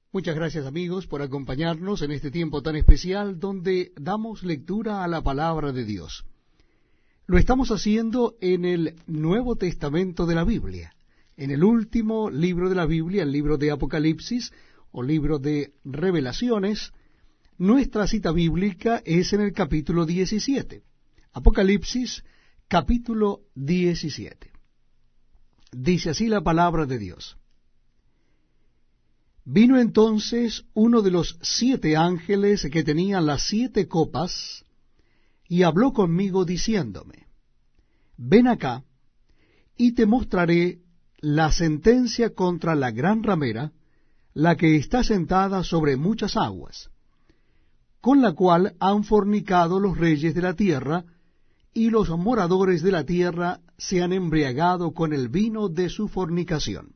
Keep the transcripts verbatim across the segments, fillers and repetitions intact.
Muchas gracias, amigos, por acompañarnos en este tiempo tan especial donde damos lectura a la palabra de Dios. Lo estamos haciendo en el Nuevo Testamento de la Biblia, en el último libro de la Biblia, el libro de Apocalipsis o libro de Revelaciones. Nuestra cita bíblica es en el capítulo diecisiete. Apocalipsis, capítulo diecisiete. Dice así la palabra de Dios. Vino entonces uno de los siete ángeles que tenían las siete copas, y habló conmigo diciéndome, ven acá, y te mostraré la sentencia contra la gran ramera, la que está sentada sobre muchas aguas, con la cual han fornicado los reyes de la tierra, y los moradores de la tierra se han embriagado con el vino de su fornicación.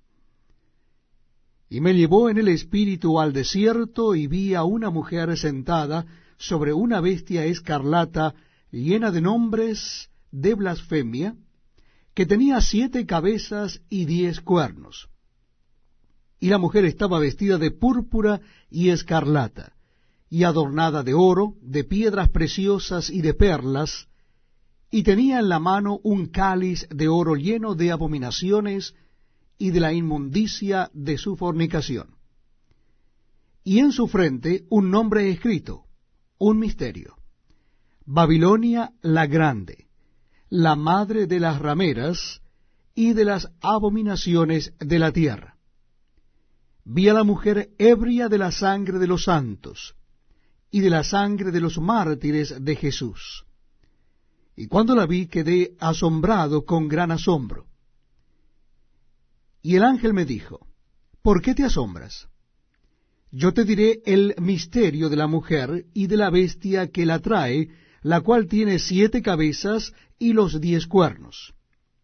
Y me llevó en el espíritu al desierto, y vi a una mujer sentada sobre una bestia escarlata, llena de nombres de blasfemia, que tenía siete cabezas y diez cuernos. Y la mujer estaba vestida de púrpura y escarlata, y adornada de oro, de piedras preciosas y de perlas, y tenía en la mano un cáliz de oro lleno de abominaciones y de la inmundicia de su fornicación. Y en su frente un nombre escrito, un misterio: Babilonia la Grande, la madre de las rameras y de las abominaciones de la tierra. Vi a la mujer ebria de la sangre de los santos y de la sangre de los mártires de Jesús. Y cuando la vi quedé asombrado con gran asombro. Y el ángel me dijo, ¿por qué te asombras? Yo te diré el misterio de la mujer y de la bestia que la trae, la cual tiene siete cabezas y los diez cuernos.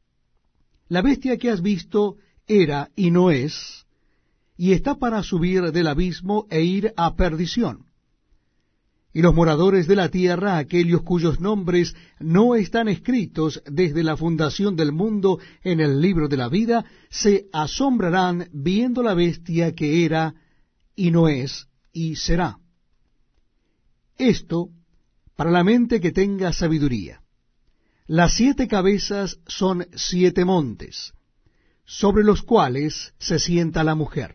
La bestia que has visto era y no es, y está para subir del abismo e ir a perdición. Y los moradores de la tierra, aquellos cuyos nombres no están escritos desde la fundación del mundo en el libro de la vida, se asombrarán viendo la bestia que era, y no es, y será. Esto para la mente que tenga sabiduría. Las siete cabezas son siete montes, sobre los cuales se sienta la mujer.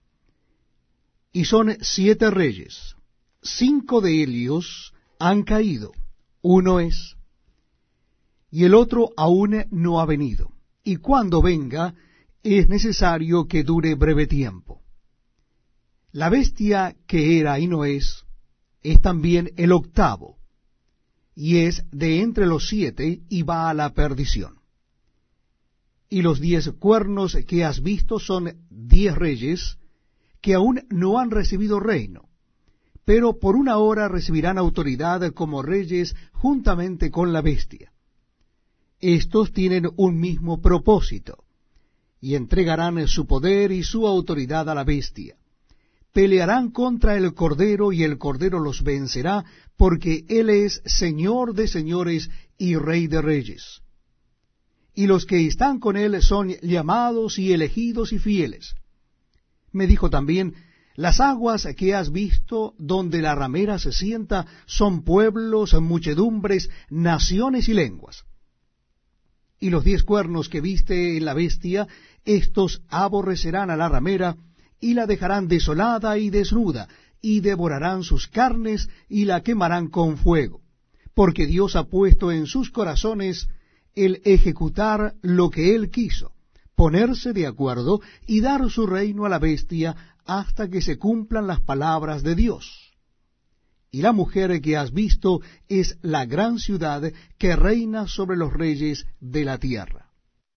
Y son siete reyes. Cinco de ellos han caído, uno es, y el otro aún no ha venido, y cuando venga es necesario que dure breve tiempo. La bestia que era y no es, es también el octavo, y es de entre los siete, y va a la perdición. Y los diez cuernos que has visto son diez reyes, que aún no han recibido reino, pero por una hora recibirán autoridad como reyes juntamente con la bestia. Estos tienen un mismo propósito, y entregarán su poder y su autoridad a la bestia. Pelearán contra el Cordero, y el Cordero los vencerá, porque Él es Señor de señores y Rey de reyes. Y los que están con Él son llamados y elegidos y fieles. Me dijo también, las aguas que has visto donde la ramera se sienta son pueblos, muchedumbres, naciones y lenguas. Y los diez cuernos que viste en la bestia, estos aborrecerán a la ramera, y la dejarán desolada y desnuda, y devorarán sus carnes, y la quemarán con fuego. Porque Dios ha puesto en sus corazones el ejecutar lo que Él quiso, ponerse de acuerdo y dar su reino a la bestia, hasta que se cumplan las palabras de Dios. Y la mujer que has visto es la gran ciudad que reina sobre los reyes de la tierra.